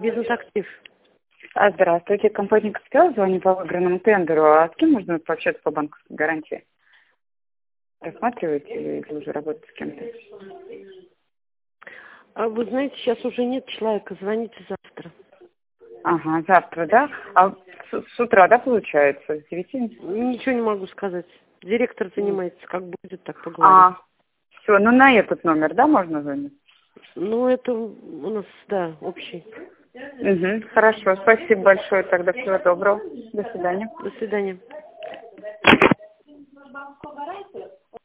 Бизнес-актив. Здравствуйте, компания «Капитал», звоню по выигранному тендеру. А с кем можно пообщаться по банковской гарантии? Рассматриваете или уже работаете с кем-то? А вы знаете, сейчас уже нет человека, звоните завтра. Ага, завтра, да? А с утра, да, получается? С 9? Ничего не могу сказать. Директор занимается, как будет, так поговорим. Все, ну на этот номер, да, можно звонить? Ну, это у нас, да, общий. Угу, хорошо, спасибо большое, тогда всего доброго. До свидания. До свидания.